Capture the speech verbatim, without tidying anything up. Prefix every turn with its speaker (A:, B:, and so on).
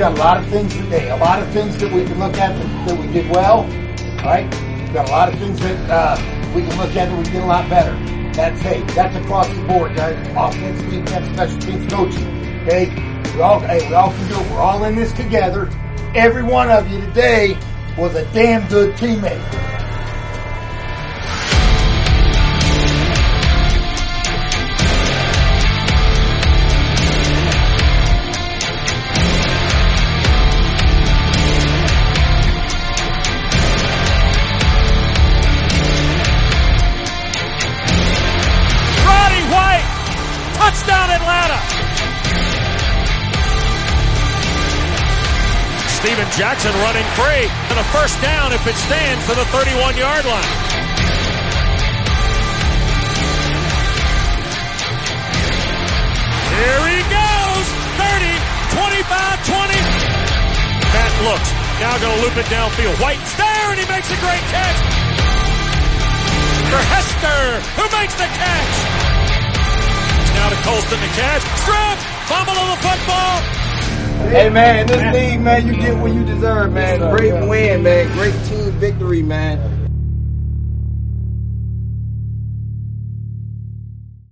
A: got a lot of things today, a lot of things that we can look at that, that we did well, all right? We've got a lot of things that uh, we can look at that we did a lot better. That's, hey, that's across the board, guys. Offense, defense, special teams, coaching, okay? We all, hey, we all can do it. We're all in this together. Every one of you today was a damn good teammate.
B: Touchdown Atlanta! Steven Jackson running free and a first down if it stands to the thirty-one yard line. Here he goes! thirty, twenty-five, twenty. Matt looks, now going to loop it downfield. White's there and he makes a great catch. For Hester, who makes the catch. Now to Colston to catch. Strip! Fumble on the football!
C: Hey, man, this league, man, you get what you deserve, man. Great win, man. Great team victory, man.